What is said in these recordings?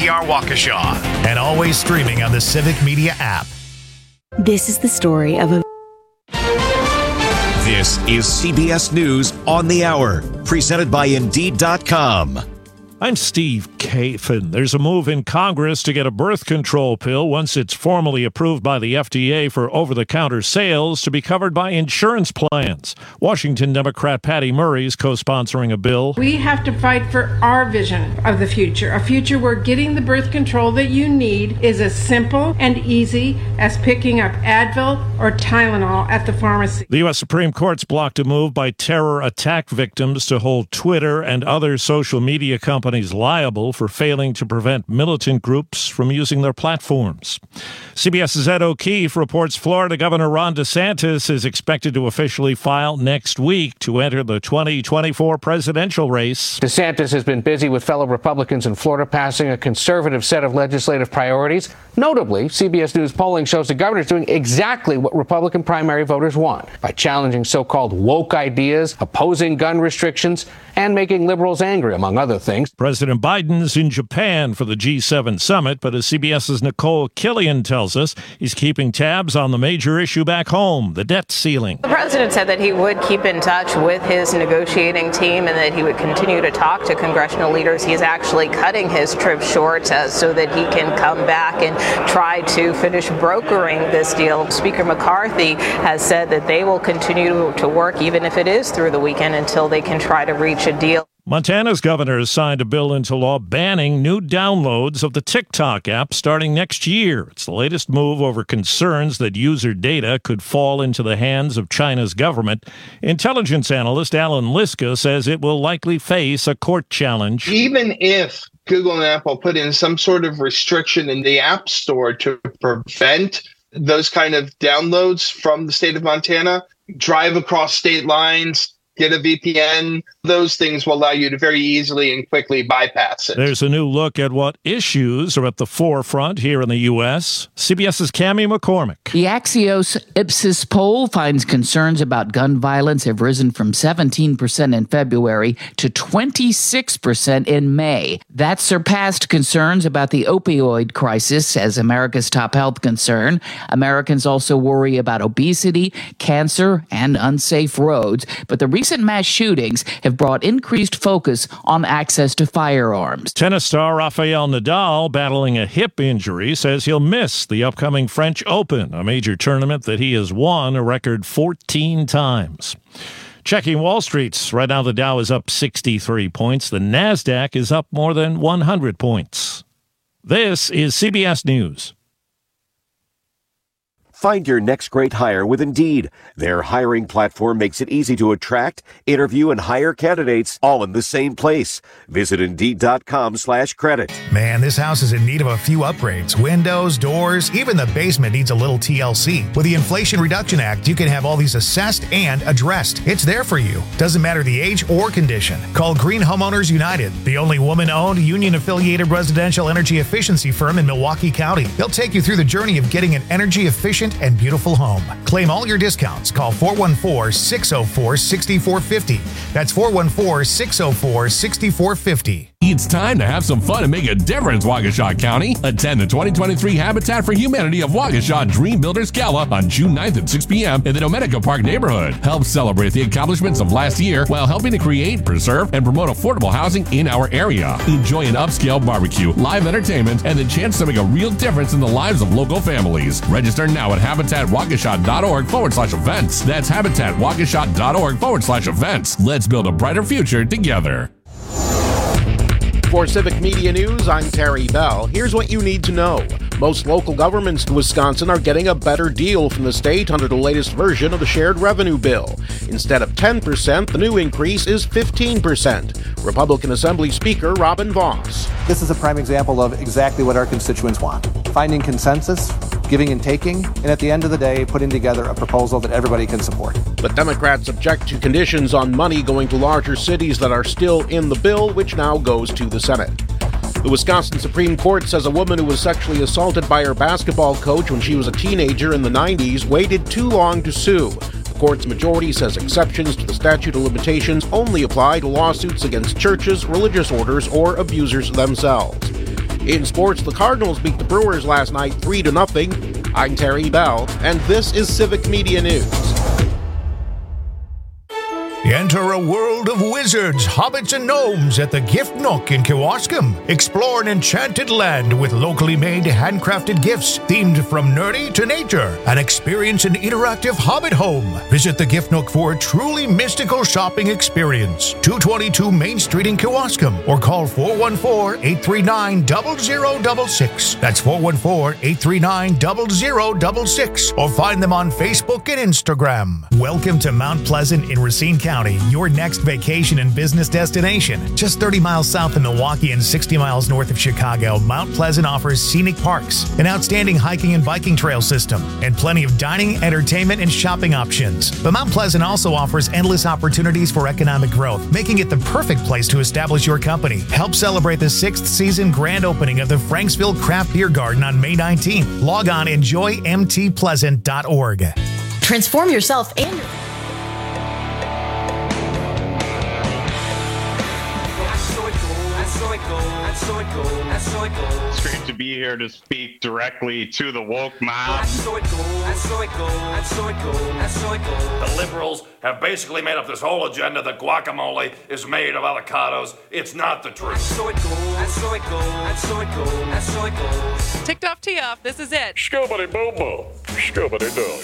WNPR Waukesha, and always streaming on the Civic Media app. This is the story of a... This is CBS News on the Hour, presented by Indeed.com. I'm Steve Kathan. There's a move in Congress to get a birth control pill, once it's formally approved by the FDA for over-the-counter sales, to be covered by insurance plans. Washington Democrat Patty Murray is co-sponsoring a bill. We have to fight for our vision of the future, a future where getting the birth control that you need is as simple and easy as picking up Advil or Tylenol at the pharmacy. The U.S. Supreme Court's blocked a move by terror attack victims to hold Twitter and other social media companies liable for failing to prevent militant groups from using their platforms. CBS's Ed O'Keefe reports Florida Governor Ron DeSantis is expected to officially file next week to enter the 2024 presidential race. DeSantis has been busy with fellow Republicans in Florida passing a conservative set of legislative priorities. Notably, CBS News polling shows the governor is doing exactly what Republican primary voters want by challenging so-called woke ideas, opposing gun restrictions, and making liberals angry, among other things. President Biden's in Japan for the G7 summit, but as CBS's Nicole Killian tells us, he's keeping tabs on the major issue back home, the debt ceiling. The president said that he would keep in touch with his negotiating team and that he would continue to talk to congressional leaders. He's actually cutting his trip short so that he can come back and try to finish brokering this deal. Speaker McCarthy has said that they will continue to work, even if it is through the weekend, until they can try to reach a deal. Montana's governor has signed a bill into law banning new downloads of the TikTok app starting next year. It's the latest move over concerns that user data could fall into the hands of China's government. Intelligence analyst Alan Liska says it will likely face a court challenge. Even if Google and Apple put in some sort of restriction in the App Store to prevent those kind of downloads from the state of Montana, drive across state lines, get a VPN, those things will allow you to very easily and quickly bypass it. There's a new look at what issues are at the forefront here in the U.S. CBS's Cammie McCormick. The Axios Ipsos poll finds concerns about gun violence have risen from 17% in February to 26% in May. That surpassed concerns about the opioid crisis as America's top health concern. Americans also worry about obesity, cancer, and unsafe roads. But the recent mass shootings have brought increased focus on access to firearms. Tennis star Rafael Nadal, battling a hip injury, says he'll miss the upcoming French Open, a major tournament that he has won a record 14 times. Checking Wall Street's. Right now the Dow is up 63 points. The NASDAQ is up more than 100 points. This is CBS News. Find your next great hire with Indeed. Their hiring platform makes it easy to attract, interview, and hire candidates all in the same place. Visit Indeed.com/credit. Man, this house is in need of a few upgrades. Windows, doors, even the basement needs a little TLC. With the Inflation Reduction Act, you can have all these assessed and addressed. It's there for you. Doesn't matter the age or condition. Call Green Homeowners United, the only woman-owned, union-affiliated residential energy efficiency firm in Milwaukee County. They'll take you through the journey of getting an energy-efficient and beautiful home. Claim all your discounts. Call 414-604-6450. That's 414-604-6450. It's time to have some fun and make a difference, Waukesha County. Attend the 2023 Habitat for Humanity of Waukesha Dream Builders Gala on June 9th at 6 p.m. in the Domenica Park neighborhood. Help celebrate the accomplishments of last year while helping to create, preserve, and promote affordable housing in our area. Enjoy an upscale barbecue, live entertainment, and the chance to make a real difference in the lives of local families. Register now at habitatwaukesha.org/events. That's habitatwaukesha.org/events. Let's build a brighter future together. For Civic Media News, I'm Terry Bell. Here's what you need to know. Most local governments in Wisconsin are getting a better deal from the state under the latest version of the shared revenue bill. Instead of 10%, the new increase is 15%. Republican Assembly Speaker Robin Vos. This is a prime example of exactly what our constituents want. Finding consensus, giving and taking, and at the end of the day, putting together a proposal that everybody can support. But Democrats object to conditions on money going to larger cities that are still in the bill, which now goes to the Senate. The Wisconsin Supreme Court says a woman who was sexually assaulted by her basketball coach when she was a teenager in the 90s waited too long to sue. The court's majority says exceptions to the statute of limitations only apply to lawsuits against churches, religious orders, or abusers themselves. In sports, the Cardinals beat the Brewers last night 3-0. I'm Terry Bell, and this is Civic Media News. Enter a world of wizards, hobbits, and gnomes at the Gift Nook in Kewaskum. Explore an enchanted land with locally made handcrafted gifts themed from nerdy to nature and experience an interactive hobbit home. Visit the Gift Nook for a truly mystical shopping experience. 222 Main Street in Kewaskum or call 414-839-0066. That's 414-839-0066 or find them on Facebook and Instagram. Welcome to Mount Pleasant in Racine County, your next vacation and business destination. Just 30 miles south of Milwaukee and 60 miles north of Chicago, Mount Pleasant offers scenic parks, an outstanding hiking and biking trail system, and plenty of dining, entertainment, and shopping options. But Mount Pleasant also offers endless opportunities for economic growth, making it the perfect place to establish your company. Help celebrate the 6th season grand opening of the Franksville Craft Beer Garden on May 19th. Log on enjoymtpleasant.org. Transform yourself and your It's great to be here to speak directly to the woke mob. The liberals have basically made up this whole agenda that guacamole is made of avocados. It's not the truth. Ticked off, tee off. This is it. Scoobity boo boo. Scoobity doo.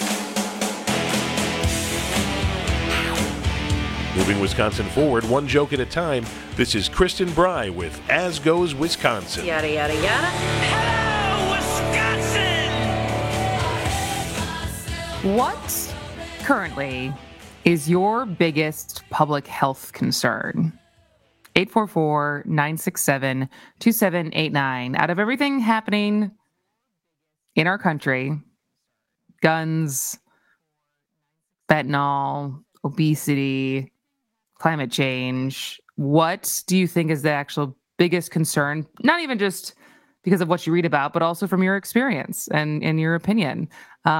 Moving Wisconsin forward, one joke at a time, this is Kristen Bry with As Goes Wisconsin. Yada, yada, yada. Hello, Wisconsin! What currently is your biggest public health concern? 844-967-2789. Out of everything happening in our country, guns, fentanyl, obesity, climate change, what do you think is the actual biggest concern? Not even just because of what you read about, but also from your experience and in your opinion.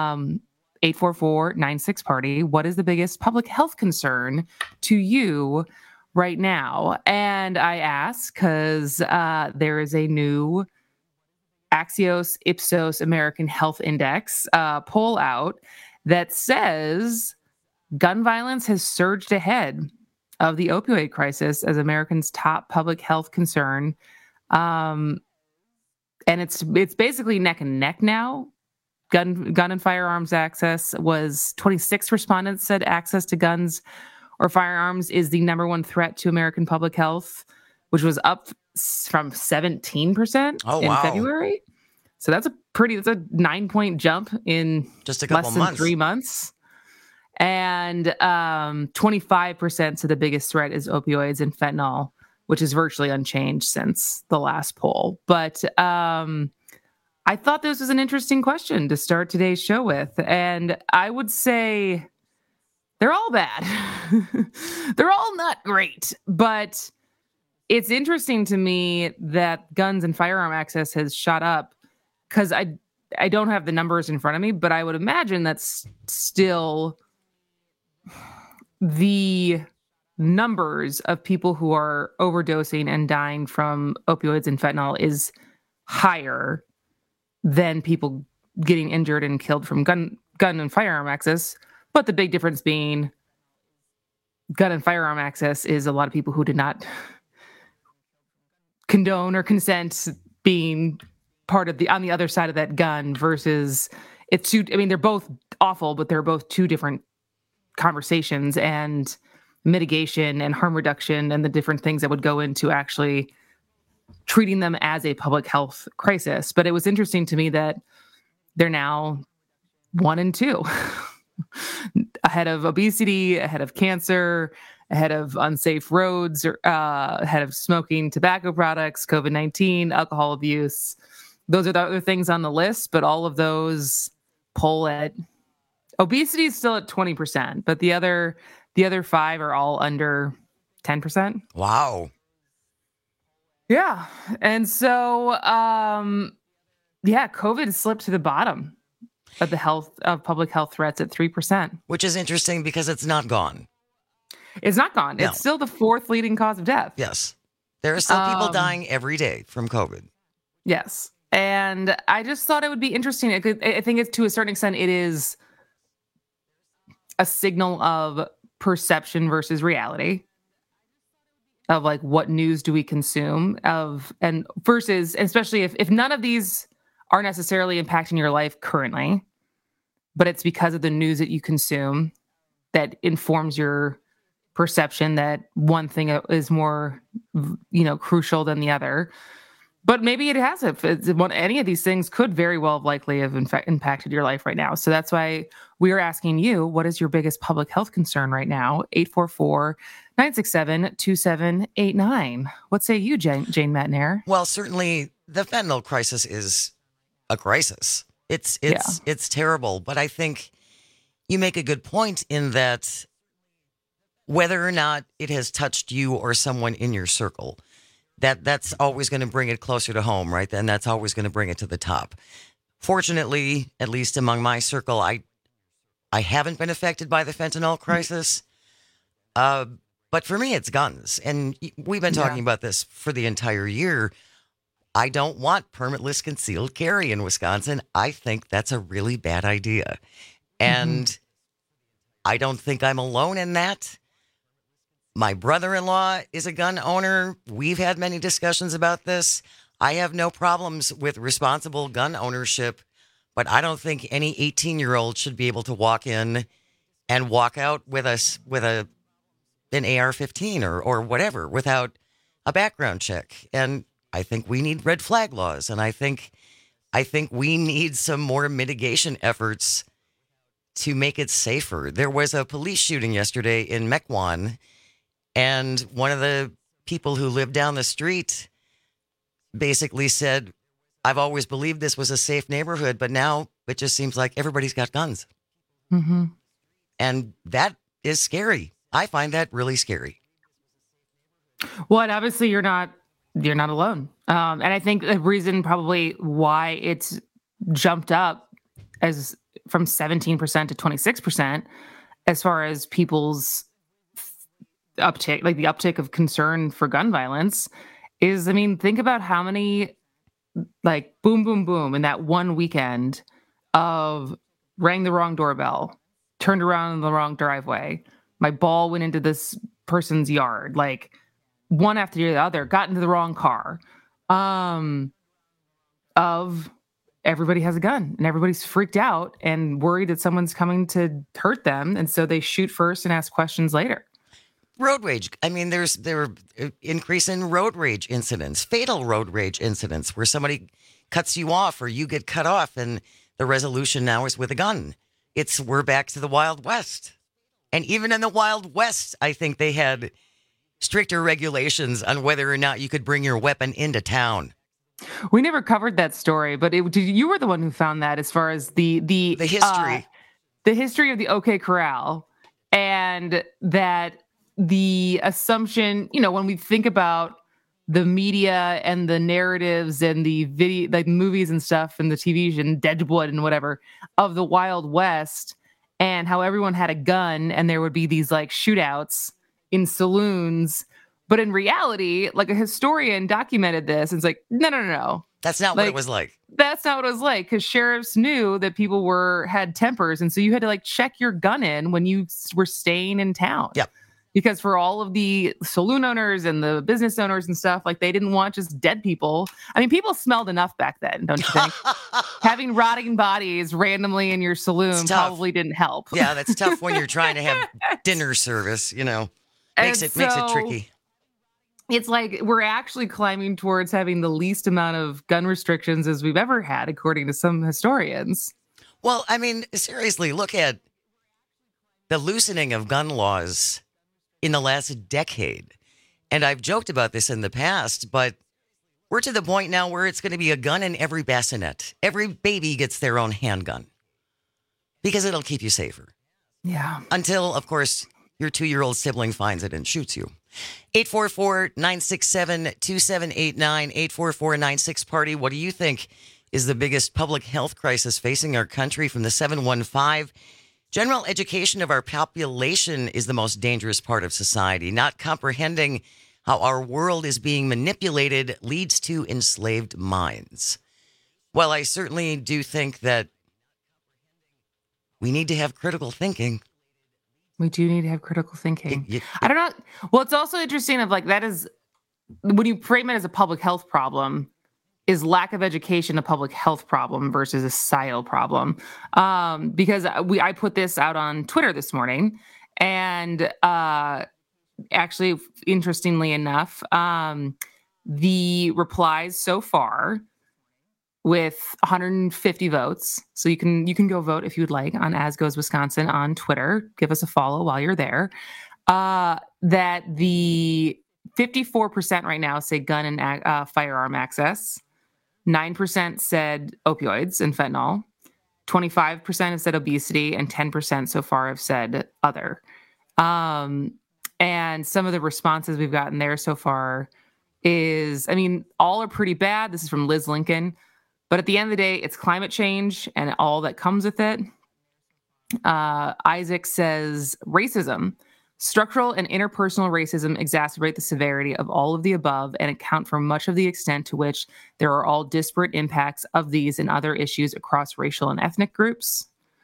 844-96-PARTY. What is the biggest public health concern to you right now? And I ask because there is a new Axios Ipsos American Health Index poll out that says gun violence has surged ahead of the opioid crisis as Americans' top public health concern. And it's basically neck and neck now. Gun and firearms access was 26 respondents said access to guns or firearms is the number one threat to American public health, which was up from 17% in February. So that's a 9-point jump in just a couple less than 3 months. And 25% said the biggest threat is opioids and fentanyl, which is virtually unchanged since the last poll. But I thought this was an interesting question to start today's show with. And I would say they're all bad. They're all not great. But it's interesting to me that guns and firearm access has shot up because I don't have the numbers in front of me, but I would imagine that's still the numbers of people who are overdosing and dying from opioids and fentanyl is higher than people getting injured and killed from gun and firearm access. But the big difference being gun and firearm access is a lot of people who did not condone or consent being part of on the other side of that gun versus they're both awful, but they're both two different conversations and mitigation and harm reduction and the different things that would go into actually treating them as a public health crisis. But it was interesting to me that they're now 1 and 2 ahead of obesity, ahead of cancer, ahead of unsafe roads, ahead of smoking tobacco products, COVID-19, alcohol abuse. Those are the other things on the list, but all of those poll at obesity is still at 20%, but the other 5 are all under 10%. Wow. Yeah. And so, COVID slipped to the bottom of public health threats at 3%. Which is interesting because it's not gone. It's not gone. No. It's still the 4th leading cause of death. Yes. There are still people dying every day from COVID. Yes. And I just thought it would be interesting. I think it's, to a certain extent, it is a signal of perception versus reality, of like, what news do we consume and versus, especially if none of these are necessarily impacting your life currently, but it's because of the news that you consume that informs your perception that one thing is more, crucial than the other. But maybe it has. If any of these things could very well likely have impacted your life right now. So that's why we are asking you, what is your biggest public health concern right now? 844-967-2789. What say you, Jane Matenaer? Well, certainly the fentanyl crisis is a crisis. It's terrible. But I think you make a good point in that whether or not it has touched you or someone in your circle, that's always going to bring it closer to home, right? And that's always going to bring it to the top. Fortunately, at least among my circle, I haven't been affected by the fentanyl crisis. But for me, it's guns. And we've been talking about this for the entire year. I don't want permitless concealed carry in Wisconsin. I think that's a really bad idea. And I don't think I'm alone in that. My brother-in-law is a gun owner. We've had many discussions about this. I have no problems with responsible gun ownership, but I don't think any 18-year-old should be able to walk in and walk out with an AR-15 or whatever without a background check. And I think we need red flag laws, and I think we need some more mitigation efforts to make it safer. There was a police shooting yesterday in Mequon, and one of the people who lived down the street basically said, I've always believed this was a safe neighborhood, but now it just seems like everybody's got guns. Mm-hmm. And that is scary. I find that really scary. Well, and obviously you're not alone. And I think the reason probably why it's jumped up as from 17% to 26% as far as people's uptick, like the uptick of concern for gun violence is, I mean, think about how many, like, boom, boom, boom in that one weekend of rang the wrong doorbell, turned around in the wrong driveway, my ball went into this person's yard, like one after the other, got into the wrong car, of everybody has a gun and everybody's freaked out and worried that someone's coming to hurt them. And so they shoot first and ask questions later. Road rage. I mean, there are increase in road rage incidents, fatal road rage incidents where somebody cuts you off or you get cut off, and the resolution now is with a gun. We're back to the Wild West. And even in the Wild West, I think they had stricter regulations on whether or not you could bring your weapon into town. We never covered that story, but you were the one who found that, as far as the history, the history of the OK Corral, and that the assumption, when we think about the media and the narratives and the video, like movies and stuff and the TV and Deadwood and whatever of the Wild West, and how everyone had a gun and there would be these like shootouts in saloons. But in reality, like, a historian documented this and it's like, no. That's not what it was like. That's not what it was like, because sheriffs knew that people had tempers. And so you had to like check your gun in when you were staying in town. Yep. Because for all of the saloon owners and the business owners and stuff, like, they didn't want just dead people. I mean, people smelled enough back then, don't you think? Having rotting bodies randomly in your saloon probably didn't help. Yeah, that's tough when you're trying to have dinner service, Makes it tricky. It's like we're actually climbing towards having the least amount of gun restrictions as we've ever had, according to some historians. Well, I mean, seriously, look at the loosening of gun laws in the last decade. And I've joked about this in the past, but we're to the point now where it's going to be a gun in every bassinet. Every baby gets their own handgun because it'll keep you safer. Yeah. Until, of course, your 2-year-old sibling finds it and shoots you. 844-967-2789, 844-96-PARTY. What do you think is the biggest public health crisis facing our country? From the 715, general education of our population is the most dangerous part of society. Not comprehending how our world is being manipulated leads to enslaved minds. Well, I certainly do think that we need to have critical thinking. We do need to have critical thinking. I don't know. Well, it's also interesting of like, that is, when you frame it as a public health problem, is lack of education a public health problem versus a societal problem? Because I put this out on Twitter this morning, and actually, interestingly enough, the replies so far with 150 votes. So you can go vote if you would like on As Goes Wisconsin on Twitter. Give us a follow while you're there. That the 54% right now say gun and firearm access. 9% said opioids and fentanyl. 25% have said obesity, and 10% so far have said other. And some of the responses we've gotten there so far is, I mean, all are pretty bad. This is from Liz Lincoln. But at the end of the day, it's climate change and all that comes with it. Isaac says racism. Structural and interpersonal racism exacerbate the severity of all of the above and account for much of the extent to which there are all disparate impacts of these and other issues across racial and ethnic groups.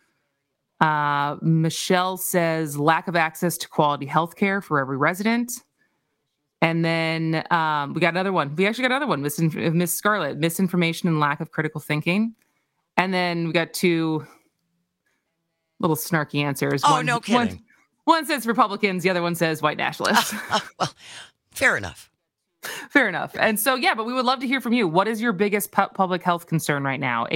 Michelle says lack of access to quality health care for every resident. And then we got another one. We actually got another one, Miss Scarlett, misinformation and lack of critical thinking. And then we got two little snarky answers. Oh, no kidding. One says Republicans, the other one says white nationalists. Well, fair enough. Fair enough. And so, yeah, but we would love to hear from you. What is your biggest public health concern right now?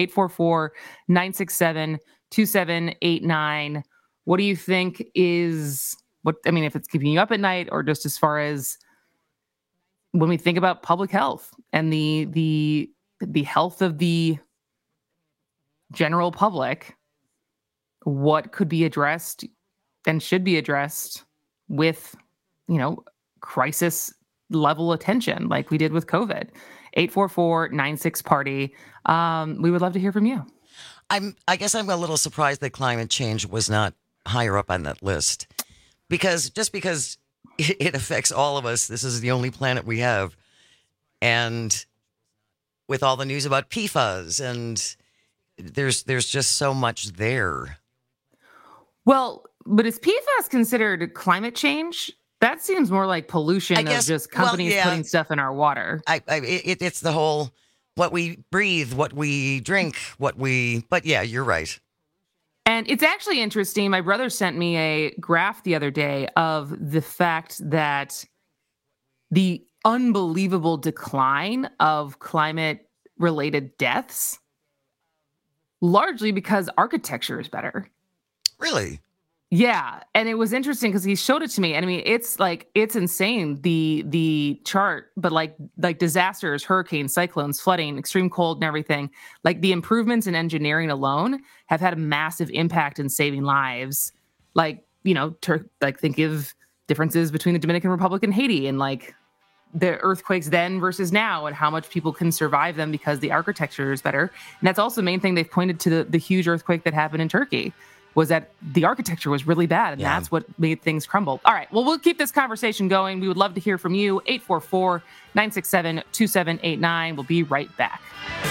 844-967-2789. What do you think is, if it's keeping you up at night, or just as far as when we think about public health and the health of the general public, what could be addressed and should be addressed with, crisis level attention like we did with COVID? 844-96-PARTY. We would love to hear from you. I guess I'm a little surprised that climate change was not higher up on that list, because it affects all of us. This is the only planet we have. And with all the news about PFAS, and there's just so much there. Well, but is PFAS considered climate change? That seems more like pollution of just companies putting stuff in our water. It's the whole, what we breathe, what we drink, but yeah, you're right. And it's actually interesting. My brother sent me a graph the other day of the fact that the unbelievable decline of climate-related deaths, largely because architecture is better. Really? Yeah. And it was interesting because he showed it to me. And I mean, it's insane, the chart, but like disasters, hurricanes, cyclones, flooding, extreme cold and everything, like the improvements in engineering alone have had a massive impact in saving lives. Like, think of differences between the Dominican Republic and Haiti, and like the earthquakes then versus now, and how much people can survive them because the architecture is better. And that's also the main thing they've pointed to, the huge earthquake that happened in Turkey, was that the architecture was really bad, and that's what made things crumble. All right, well, we'll keep this conversation going. We would love to hear from you. 844-967-2789. We'll be right back.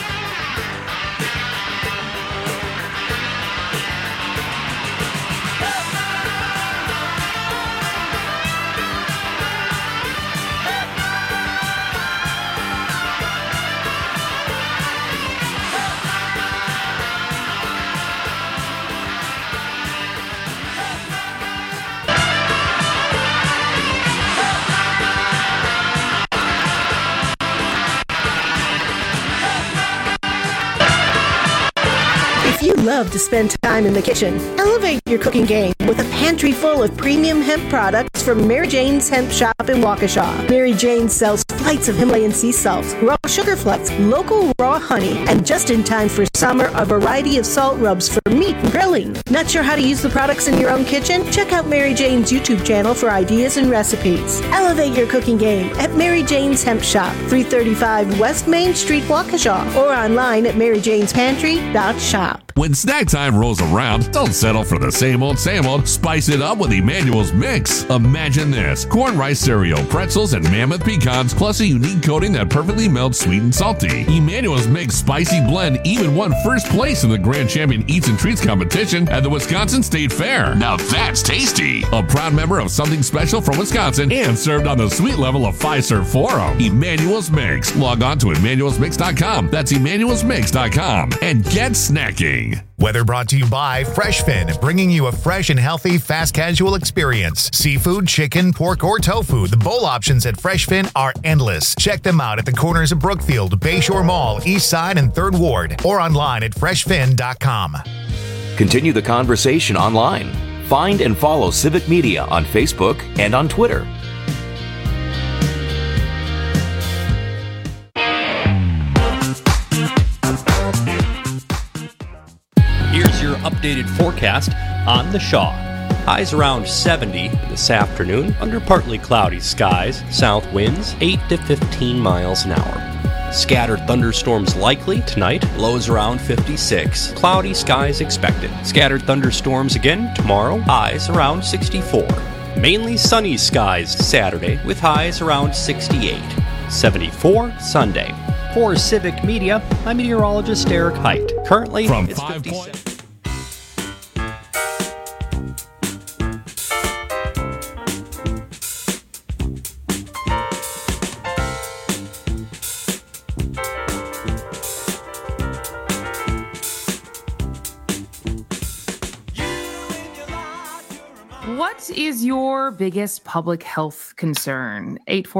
Love to spend time in the kitchen. Elevate your cooking game with a pantry full of premium hemp products from Mary Jane's Hemp Shop in Waukesha. Mary Jane sells flights of Himalayan sea salts, raw sugar flakes, local raw honey, and just in time for summer, a variety of salt rubs for meat and grilling. Not sure how to use the products in your own kitchen? Check out Mary Jane's YouTube channel for ideas and recipes. Elevate your cooking game at Mary Jane's Hemp Shop, 335 West Main Street, Waukesha, or online at maryjanespantry.shop. When snack time rolls goes around, don't settle for the same old, same old. Spice it up with Emmanuel's Mix. Imagine this: corn rice cereal, pretzels, and mammoth pecans, plus a unique coating that perfectly melts sweet and salty. Emmanuel's Mix Spicy Blend even won first place in the Grand Champion Eats and Treats competition at the Wisconsin State Fair. Now that's tasty. A proud member of Something Special from Wisconsin and served on the sweet level of Fiserv Forum. Emmanuel's Mix. Log on to emmanuelsmix.com. That's emmanuelsmix.com. And get snacking. Weather brought to you by FreshFin, bringing you a fresh and healthy fast casual experience. Seafood, chicken, pork, or tofu. The bowl options at FreshFin are endless. Check them out at the corners of Brookfield, Bayshore Mall, East Side, and 3rd Ward, or online at freshfin.com. Continue the conversation online. Find and follow Civic Media on Facebook and on Twitter. Here's your updated forecast on the Shaw. Highs around 70 this afternoon under partly cloudy skies. South winds 8 to 15 miles an hour. Scattered thunderstorms likely tonight. Lows around 56. Cloudy skies expected. Scattered thunderstorms again tomorrow. Highs around 64. Mainly sunny skies Saturday with highs around 68. 74 Sunday. For Civic Media, I'm meteorologist Eric Height. Currently, it's 57. What is your biggest public health concern?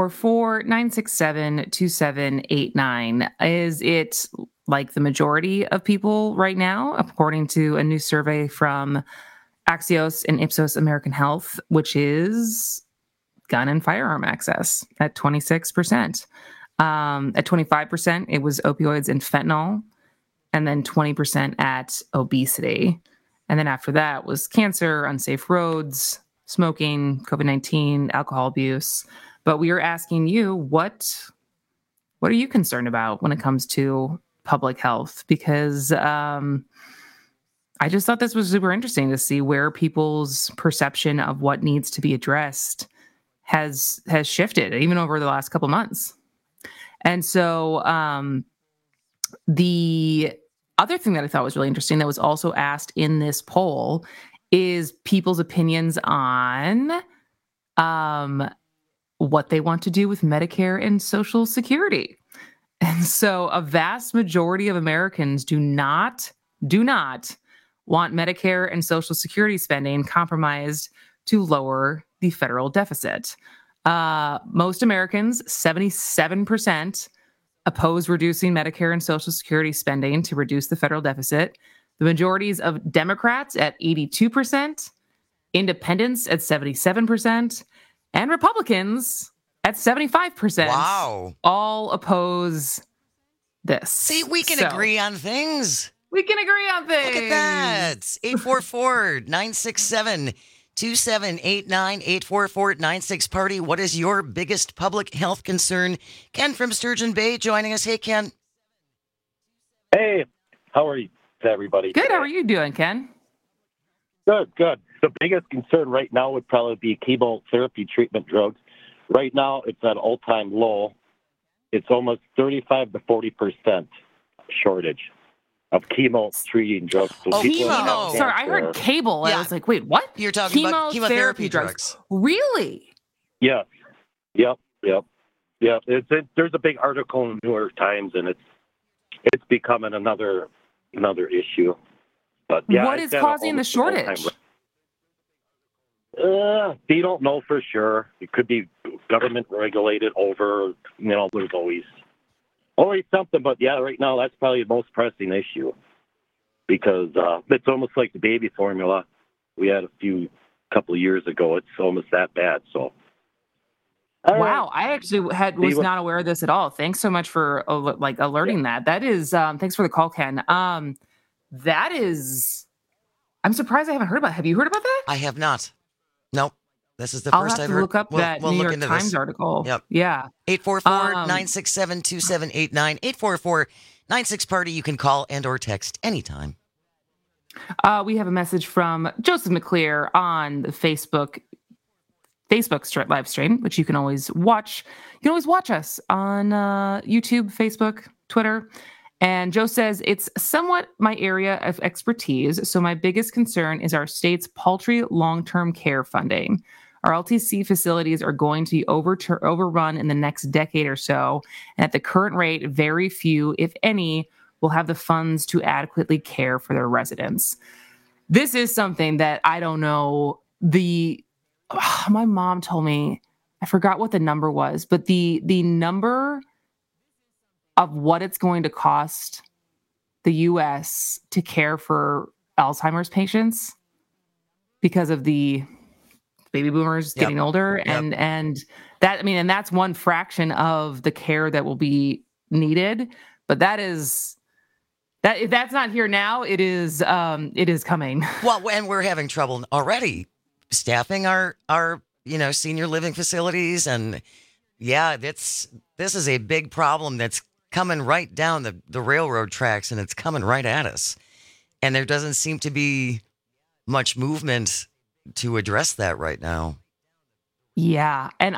844-967-2789. Is it like the majority of people right now, according to a new survey from Axios and Ipsos American Health, which is gun and firearm access at 26%. At 25%, it was opioids and fentanyl, and then 20% at obesity. And then after that was cancer, unsafe roads, smoking, COVID-19, alcohol abuse. But we are asking you, what are you concerned about when it comes to public health? Because I just thought this was super interesting to see where people's perception of what needs to be addressed has shifted, even over the last couple months. And so the other thing that I thought was really interesting that was also asked in this poll is people's opinions on what they want to do with Medicare and Social Security. And so a vast majority of Americans do not want Medicare and Social Security spending compromised to lower the federal deficit. Most Americans, 77%, oppose reducing Medicare and Social Security spending to reduce the federal deficit. The majorities of Democrats at 82%, independents at 77%, and Republicans at 75%. Wow. All oppose this. See, we can agree on things. We can agree on things. Look at that. 844-967-2789, 844-96-PARTY. What is your biggest public health concern? Ken from Sturgeon Bay joining us. Hey, Ken. Hey, how are you, everybody? Good. How are you doing, Ken? Good. The biggest concern right now would probably be chemotherapy treatment drugs. Right now, it's at all-time low. It's almost 35 to 40% shortage of chemo treating drugs. So chemo. Sorry, I heard cable. Yeah. I was like, wait, what? You're talking about chemotherapy drugs. Really? Yeah. Yep. There's a big article in the New York Times, and it's becoming another issue. But yeah, what is causing the shortage? They don't know for sure. It could be government regulated over. There's always something. But yeah, right now that's probably the most pressing issue because it's almost like the baby formula we had a couple of years ago. It's almost that bad. So. Wow, I actually was not aware of this at all. Thanks so much for alerting that. That is, thanks for the call, Ken. That is, I'm surprised I haven't heard about. Have you heard about that? I have not. Nope. This is the I'll first have I've to heard. Look up that New York Times article. Yep. Yeah. 844-967-2789, 844-96-PARTY. You can call and or text anytime. We have a message from Joseph McClear on the Facebook live stream, which you can always watch. You can always watch us on YouTube, Facebook, Twitter. And Joe says, it's somewhat my area of expertise, so my biggest concern is our state's paltry long-term care funding. Our LTC facilities are going to be overrun in the next decade or so, and at the current rate, very few, if any, will have the funds to adequately care for their residents. This is something that I don't know. My mom told me, I forgot what the number was, but the number of what it's going to cost the U.S. to care for Alzheimer's patients because of the baby boomers getting older. And that, and that's one fraction of the care that will be needed. But if that's not here now, it is coming. Well, and we're having trouble already staffing our senior living facilities. And this is a big problem that's coming right down the railroad tracks, and it's coming right at us. And there doesn't seem to be much movement to address that right now. Yeah. And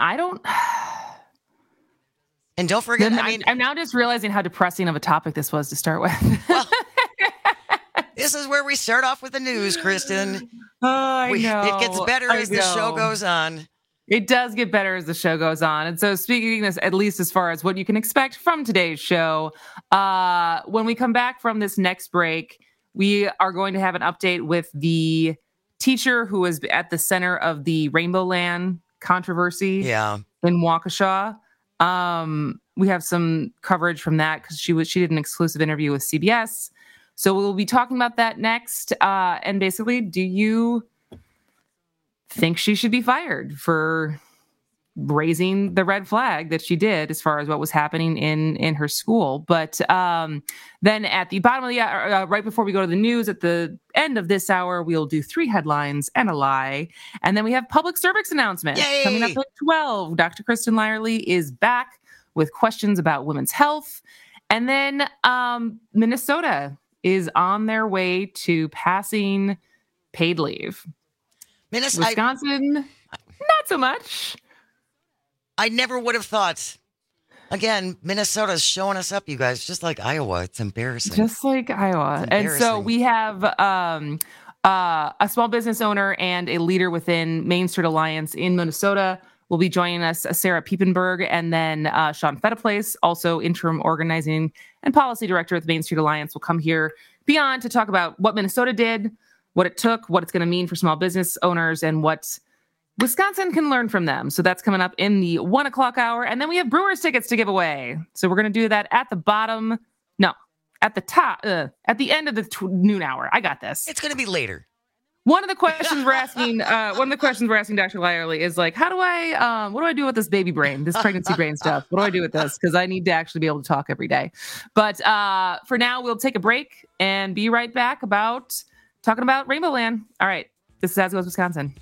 and don't forget, I'm now just realizing how depressing of a topic this was to start with. Well, this is where we start off with the news, Kristen. Oh, I know. It gets better as the show goes on. It does get better as the show goes on. And so speaking this, at least as far as what you can expect from today's show, when we come back from this next break, we are going to have an update with the teacher who was at the center of the Rainbow Land controversy in Waukesha. We have some coverage from that because she did an exclusive interview with CBS. So we'll be talking about that next. And basically, do you think she should be fired for raising the red flag that she did as far as what was happening in her school? But then at the bottom of the hour, right before we go to the news, at the end of this hour, we'll do 3 headlines and a lie. And then we have public service announcements. Yay! Coming up at 12. Dr. Kristen Lyerly is back with questions about women's health. And then Minnesota is on their way to passing paid leave. Wisconsin, not so much. I never would have thought. Again, Minnesota's showing us up, you guys, just like Iowa. It's embarrassing. Just like Iowa. And so we have a small business owner and a leader within Main Street Alliance in Minnesota will be joining us, Sarah Piepenberg, and then Sean Fettaplace, also interim organizing and policy director at the Main Street Alliance, will come here beyond to talk about what Minnesota did, what it took, what it's going to mean for small business owners, and what Wisconsin can learn from them. So that's coming up in the 1 o'clock hour. And then we have Brewers tickets to give away. So we're going to do that at the top, at the end of the noon hour. I got this. It's going to be later. One of the questions we're asking, Dr. Lyerly is like, what do I do with this baby brain, this pregnancy brain stuff? What do I do with this? Because I need to actually be able to talk every day. But for now, we'll take a break and be right back talking about Rainbow Land. All right. This is As Goes Wisconsin.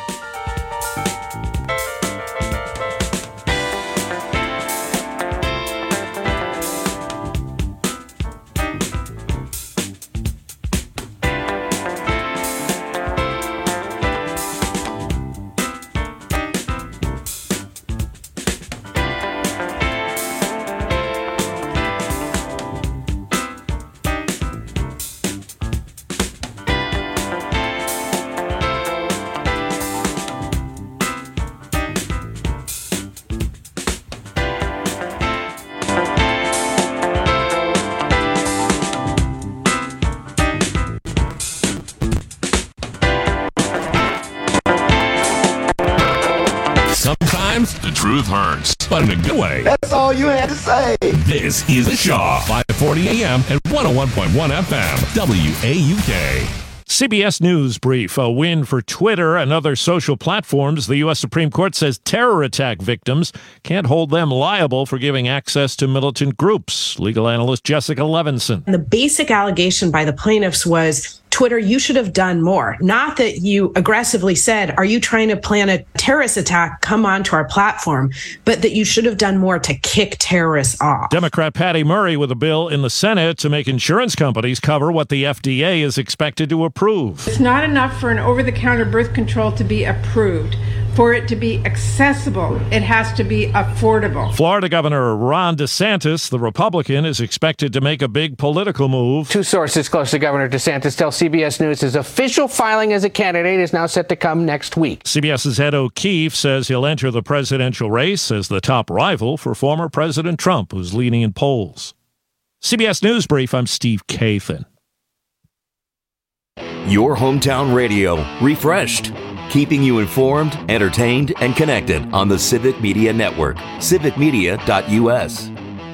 The truth hurts, but in a good way. That's all you had to say. This is The Shaw, 540 AM and 101.1 FM, WAUK. CBS News brief. A win for Twitter and other social platforms. The U.S. Supreme Court says terror attack victims can't hold them liable for giving access to militant groups. Legal analyst Jessica Levinson. The basic allegation by the plaintiffs was Twitter, you should have done more. Not that you aggressively said, are you trying to plan a terrorist attack? Come onto our platform. But that you should have done more to kick terrorists off. Democrat Patty Murray with a bill in the Senate to make insurance companies cover what the FDA is expected to approve. It's not enough for an over-the-counter birth control to be approved. For it to be accessible, it has to be affordable. Florida Governor Ron DeSantis, the Republican, is expected to make a big political move. Two sources close to Governor DeSantis tell CBS News his official filing as a candidate is now set to come next week. CBS's Ed O'Keefe says he'll enter the presidential race as the top rival for former President Trump, who's leading in polls. CBS News Brief, I'm Steve Kathan. Your hometown radio, refreshed. Keeping you informed, entertained, and connected on the Civic Media Network. civicmedia.us.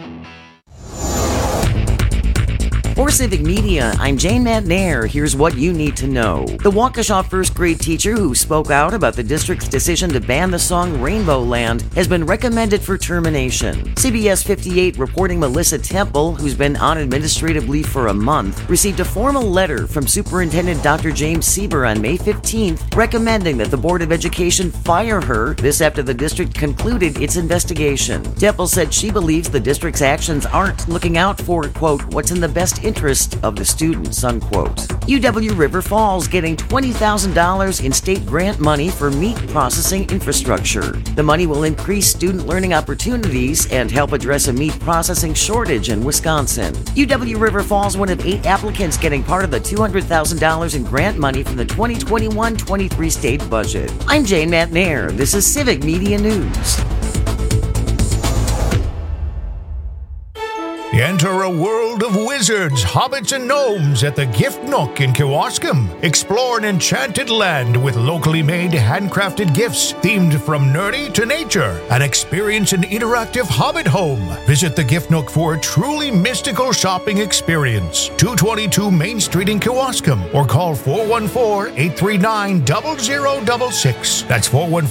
For Civic Media, I'm Jane McNair. Here's what you need to know. The Waukesha first grade teacher who spoke out about the district's decision to ban the song Rainbow Land has been recommended for termination. CBS 58 reporting Melissa Temple, who's been on administrative leave for a month, received a formal letter from Superintendent Dr. James Sieber on May 15th recommending that the Board of Education fire her, this after the district concluded its investigation. Temple said she believes the district's actions aren't looking out for, quote, what's in the best interest of the students, unquote. UW River Falls getting $20,000 in state grant money for meat processing infrastructure. The money will increase student learning opportunities and help address a meat processing shortage in Wisconsin. UW River Falls, one of 8 applicants getting part of the $200,000 in grant money from the 2021-23 state budget. I'm Jane McNair. This is Civic Media News. Enter a world of wizards, hobbits, and gnomes at the Gift Nook in Kewaskum. Explore an enchanted land with locally made handcrafted gifts themed from nerdy to nature and experience an interactive hobbit home. Visit the Gift Nook for a truly mystical shopping experience. 222 Main Street in Kewaskum or call 414-839-0066. That's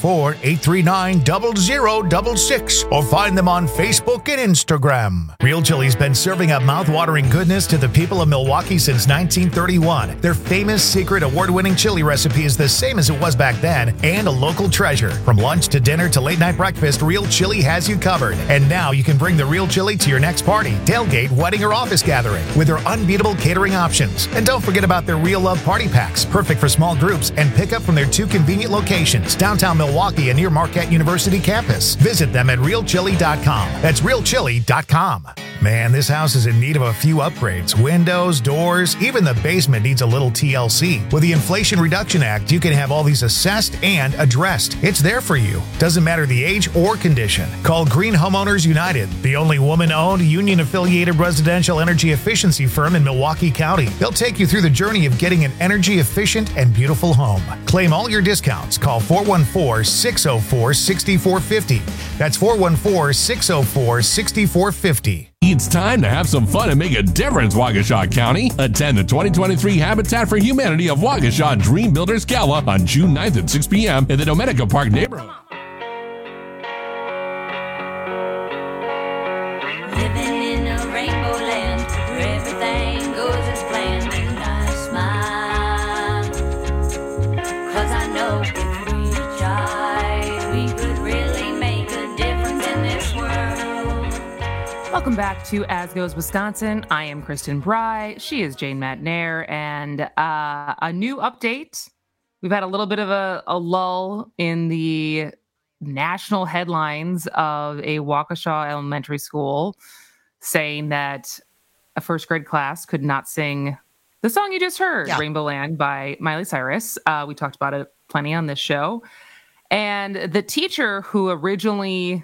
414-839-0066 or find them on Facebook and Instagram. Real Chili's been serving up mouth-watering goodness to the people of Milwaukee since 1931. Their famous secret award-winning chili recipe is the same as it was back then and a local treasure. From lunch to dinner to late-night breakfast, Real Chili has you covered. And now you can bring the Real Chili to your next party, tailgate, wedding, or office gathering with their unbeatable catering options. And don't forget about their Real Love Party Packs, perfect for small groups, and pick up from their 2 convenient locations, downtown Milwaukee and near Marquette University campus. Visit them at realchili.com. That's realchili.com. Man, this house is in need of a few upgrades. Windows, doors, even the basement needs a little TLC. With the Inflation Reduction Act, you can have all these assessed and addressed. It's there for you. Doesn't matter the age or condition. Call Green Homeowners United, the only woman-owned, union-affiliated residential energy efficiency firm in Milwaukee County. They'll take you through the journey of getting an energy-efficient and beautiful home. Claim all your discounts. Call 414-604-6450. That's 414-604-6450. It's time to have some fun and make a difference, Waukesha County. Attend the 2023 Habitat for Humanity of Waukesha Dream Builders Gala on June 9th at 6 p.m. in the Domenica Park neighborhood. Living in a rainbow land where everything goes as planned, and I smile, 'cause I know if we tried, we could really make a difference in this world. Welcome back to As Goes Wisconsin. I am Kristen Bry. She is Jane McNair. And a new update. We've had a little bit of a lull in the national headlines of a Waukesha elementary school saying that a first grade class could not sing the song you just heard, Rainbow Land by Miley Cyrus. We talked about it plenty on this show. And the teacher who originally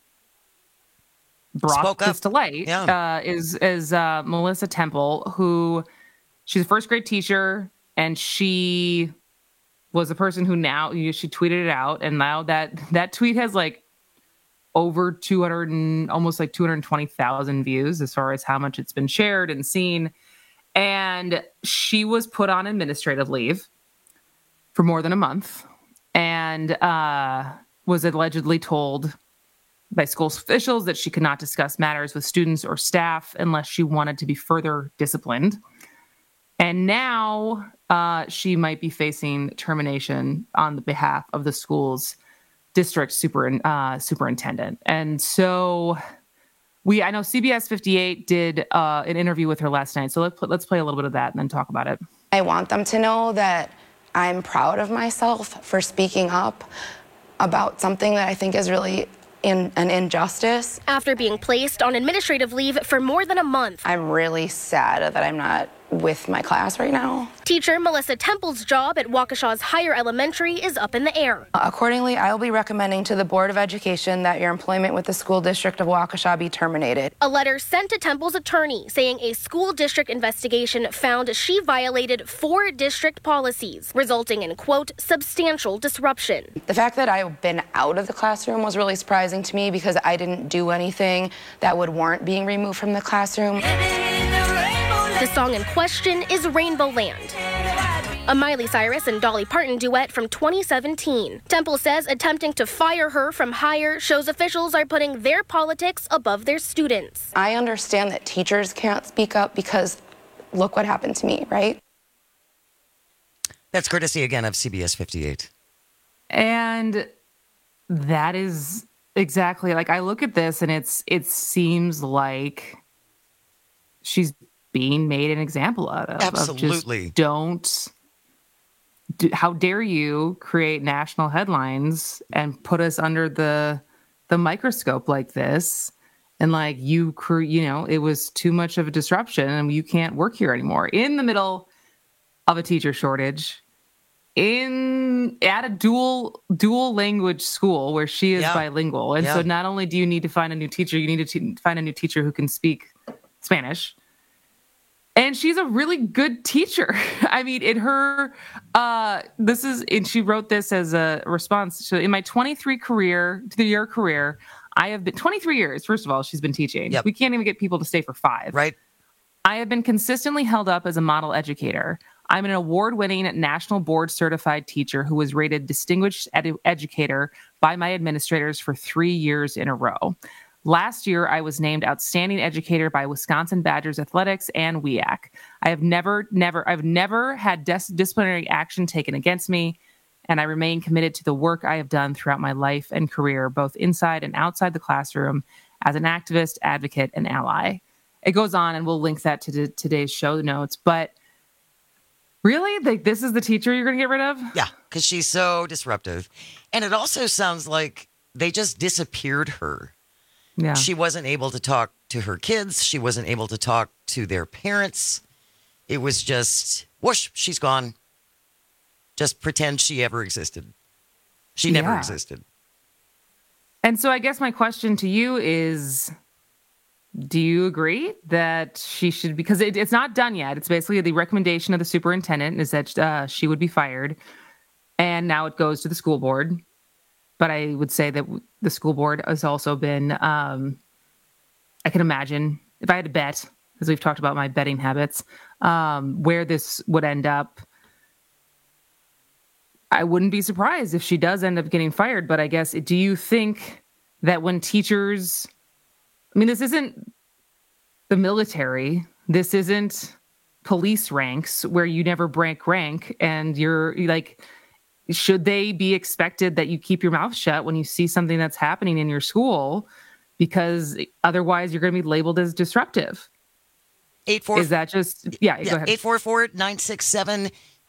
brought this to light is Melissa Temple, who she's a first grade teacher, and she was the person who now she tweeted it out, and now that tweet has like over 200 and almost like 220,000 views as far as how much it's been shared and seen. And she was put on administrative leave for more than a month and was allegedly told by school officials that she could not discuss matters with students or staff unless she wanted to be further disciplined. And now she might be facing termination on the behalf of the school's district superintendent. And so I know CBS 58 did an interview with her last night. So let's play a little bit of that and then talk about it. I want them to know that I'm proud of myself for speaking up about something that I think is really an injustice. After being placed on administrative leave for more than a month, I'm really sad that I'm not with my class right now. Teacher Melissa Temple's job at Waukesha's Higher Elementary is up in the air. Accordingly, I will be recommending to the Board of Education that your employment with the School District of Waukesha be terminated. A letter sent to Temple's attorney saying a school district investigation found she violated 4 district policies, resulting in, quote, substantial disruption. The fact that I've been out of the classroom was really surprising to me because I didn't do anything that would warrant being removed from the classroom. The song in question is Rainbow Land, a Miley Cyrus and Dolly Parton duet from 2017. Temple says attempting to fire her from Higher shows officials are putting their politics above their students. I understand that teachers can't speak up because look what happened to me, right? That's courtesy again of CBS 58. And that is exactly, like, I look at this and it seems like she's being made an example out of. Absolutely. How dare you create national headlines and put us under the microscope like this? And like it was too much of a disruption and you can't work here anymore. In the middle of a teacher shortage, at a dual language school where she is bilingual. And so not only do you need to find a new teacher, you need to find a new teacher who can speak Spanish. And she's a really good teacher. I mean, in her, and she wrote this as a response. So in my 23-year career, I have been 23 years. First of all, she's been teaching. Yep. We can't even get people to stay for 5. Right. I have been consistently held up as a model educator. I'm an award-winning national board certified teacher who was rated distinguished educator by my administrators for 3 years in a row. Last year, I was named Outstanding Educator by Wisconsin Badgers Athletics and WEAC. I've never had disciplinary action taken against me, and I remain committed to the work I have done throughout my life and career, both inside and outside the classroom, as an activist, advocate, and ally. It goes on, and we'll link that to today's show notes. But really, like, this is the teacher you're going to get rid of? Yeah, because she's so disruptive. And it also sounds like they just disappeared her. Yeah. She wasn't able to talk to her kids. She wasn't able to talk to their parents. It was just, whoosh, she's gone. Just pretend she ever existed. She never existed. And so I guess my question to you is, do you agree that she should, because it's not done yet. It's basically the recommendation of the superintendent is that she would be fired. And now it goes to the school board. But I would say that the school board has also been, I can imagine, if I had to bet, as we've talked about my betting habits, where this would end up. I wouldn't be surprised if she does end up getting fired. But I guess, do you think that when teachers, I mean, this isn't the military, this isn't police ranks where you never break rank and you're like, should they be expected that you keep your mouth shut when you see something that's happening in your school? Because otherwise you're going to be labeled as disruptive. Is that just, go ahead. 844-967-2789,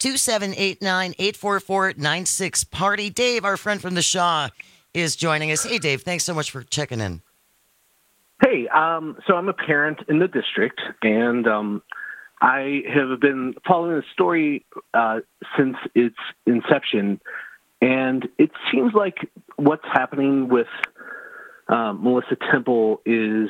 844-96-PARTY. Dave, our friend from the Shaw, is joining us. Hey, Dave, thanks so much for checking in. Hey, so I'm a parent in the district, and I have been following the story since its inception, and it seems like what's happening with Melissa Temple is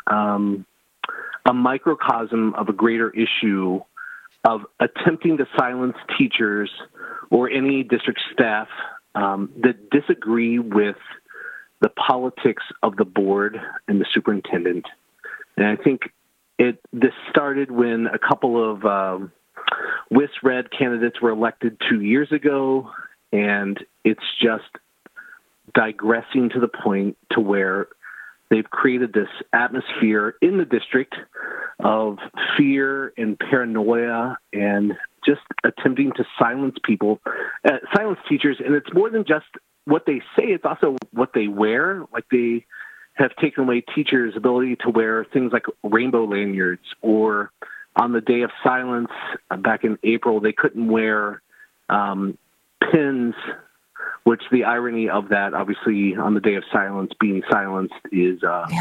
a microcosm of a greater issue of attempting to silence teachers or any district staff that disagree with the politics of the board and the superintendent. And I think this started when a couple of WIS-Red candidates were elected 2 years ago, and it's just digressing to the point to where they've created this atmosphere in the district of fear and paranoia and just attempting to silence silence teachers. And it's more than just what they say, it's also what they wear. Like, they have taken away teachers' ability to wear things like rainbow lanyards, or on the day of silence back in April, they couldn't wear pins, which the irony of that, obviously, on the day of silence, being silenced is...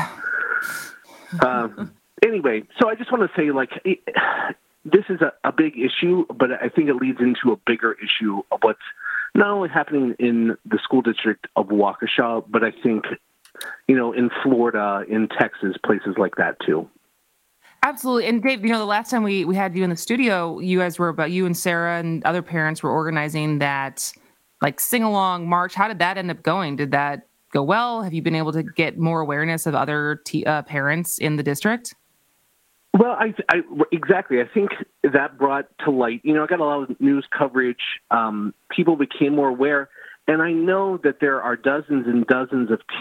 Anyway, so I just want to say, like, this is a big issue, but I think it leads into a bigger issue of what's not only happening in the school district of Waukesha, but I think, in Florida, in Texas, places like that too. Absolutely. And Dave, the last time we had you in the studio, you and Sarah and other parents were organizing that sing-along march. How did that end up going? Did that go well? Have you been able to get more awareness of other parents in the district? Well, exactly. I think that brought to light, I got a lot of news coverage. People became more aware. And I know that there are dozens and dozens of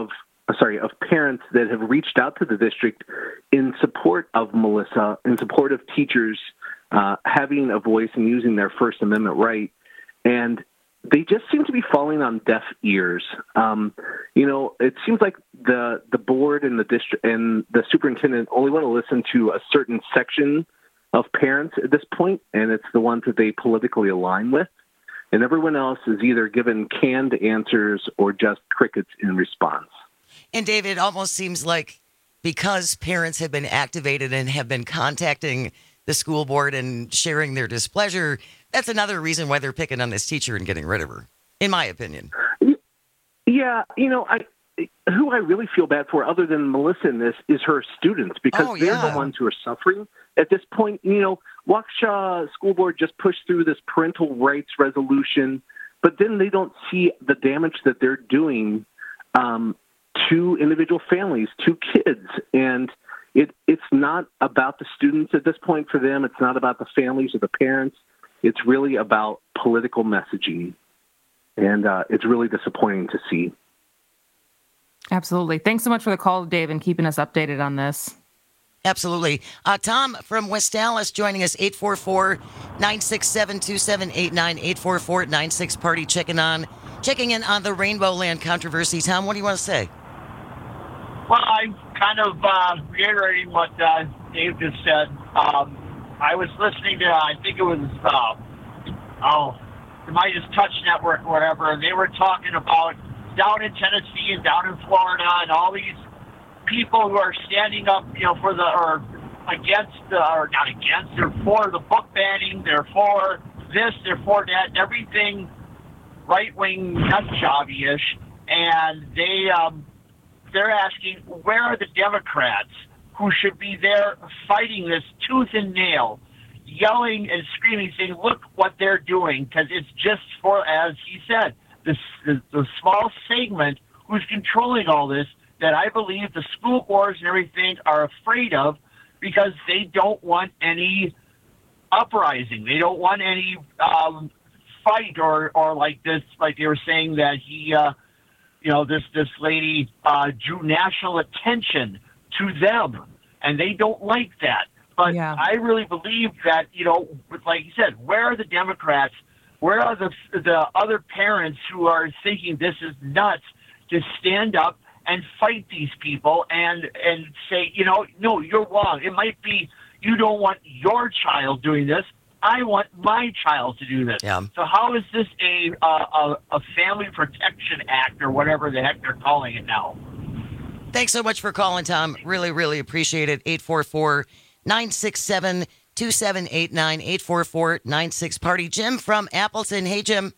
parents that have reached out to the district in support of Melissa, in support of teachers having a voice and using their First Amendment right. And they just seem to be falling on deaf ears. It seems like the board and the district and the superintendent only want to listen to a certain section of parents at this point, and it's the ones that they politically align with. And everyone else is either given canned answers or just crickets in response. And David, it almost seems like because parents have been activated and have been contacting the school board and sharing their displeasure, that's another reason why they're picking on this teacher and getting rid of her, in my opinion. Yeah, who I really feel bad for, other than Melissa in this, is her students, because they're the ones who are suffering. At this point, Waukesha School Board just pushed through this parental rights resolution, but then they don't see the damage that they're doing to individual families, to kids. And it's not about the students at this point for them. It's not about the families or the parents. It's really about political messaging. And it's really disappointing to see. Absolutely. Thanks so much for the call, Dave, and keeping us updated on this. Absolutely. Tom from West Dallas joining us, 844-967-2789, 844-96-PARTY, checking in on the Rainbow Land controversy. Tom, what do you want to say? Well, I'm kind of reiterating what Dave just said. I was listening to, I think it was, the Midas Touch Network or whatever, and they were talking about down in Tennessee and down in Florida and all these people who are standing up, for they're for the book banning, they're for this, they're for that, everything right-wing nut jobby-ish, and they're asking, where are the Democrats who should be there fighting this tooth and nail, yelling and screaming, saying, look what they're doing, because it's just for, as he said, the small segment who's controlling all this, that I believe the school boards and everything are afraid of, because they don't want any uprising. They don't want any fight or like this, like they were saying that he, this lady drew national attention to them, and they don't like that. But I really believe that, like you said, where are the Democrats? Where are the other parents who are thinking this is nuts to stand up and fight these people and say, no, you're wrong. It might be you don't want your child doing this. I want my child to do this. Yeah. So how is this a Family Protection Act or whatever the heck they're calling it now? Thanks so much for calling, Tom. Really, really appreciate it. 844-967-2789, 844-96-PARTY. Jim from Appleton. Hey, Jim.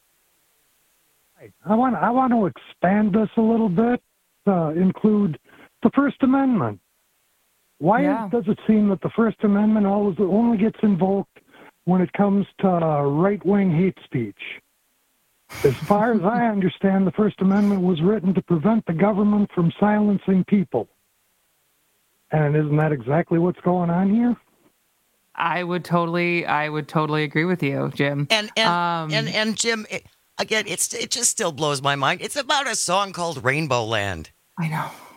I want to expand this a little bit, include the First Amendment. Why does it seem that the First Amendment only gets invoked when it comes to right-wing hate speech? As far as I understand, the First Amendment was written to prevent the government from silencing people. And isn't that exactly what's going on here? I would totally agree with you, Jim. And Jim, again, it just still blows my mind. It's about a song called Rainbow Land. I know.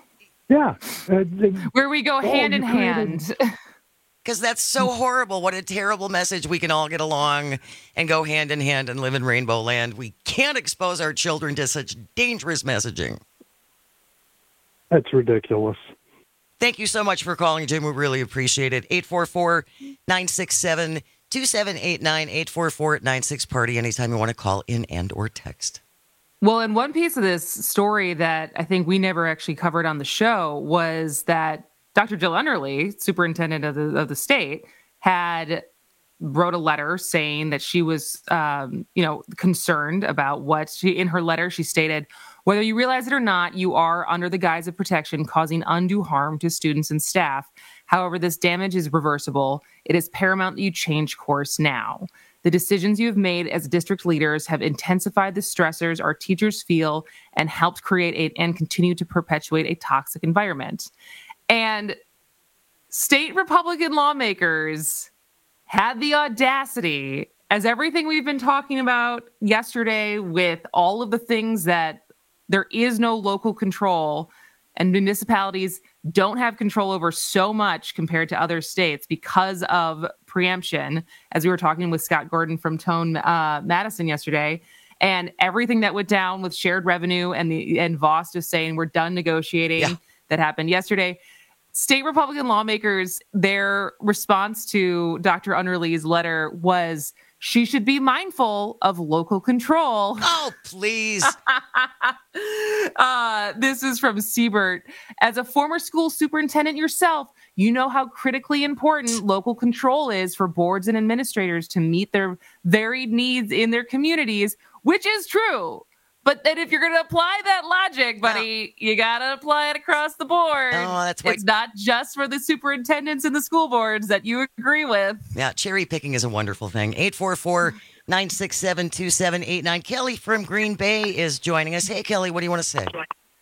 Yeah. Where we go hand in hand. Because that's so horrible. What a terrible message. We can all get along and go hand in hand and live in rainbow land. We can't expose our children to such dangerous messaging. That's ridiculous. Thank you so much for calling, Jim. We really appreciate it. 844-967-2789, 844-96-PARTY. Anytime you want to call in and or text. Well, and one piece of this story that I think we never actually covered on the show was that Dr. Jill Underly, superintendent of the state, had wrote a letter saying that she was, concerned about what in her letter, she stated, whether you realize it or not, you are under the guise of protection causing undue harm to students and staff. However, this damage is reversible. It is paramount that you change course now. The decisions you have made as district leaders have intensified the stressors our teachers feel and helped create and continue to perpetuate a toxic environment. And state Republican lawmakers had the audacity, as everything we've been talking about yesterday with all of the things that there is no local control and municipalities don't have control over so much compared to other states because of preemption, as we were talking with Scott Gordon from Tone Madison yesterday, and everything that went down with shared revenue and Voss just saying we're done negotiating that happened yesterday. State Republican lawmakers, their response to Dr. Underly's letter was she should be mindful of local control. Oh, please. This is from Siebert. As a former school superintendent yourself, you know how critically important local control is for boards and administrators to meet their varied needs in their communities, which is true. But then if you're going to apply that logic, buddy, you got to apply it across the board. Oh, that's why. It's not just for the superintendents and the school boards that you agree with. Yeah, cherry picking is a wonderful thing. 844-967-2789. Kelly from Green Bay is joining us. Hey, Kelly, what do you want to say?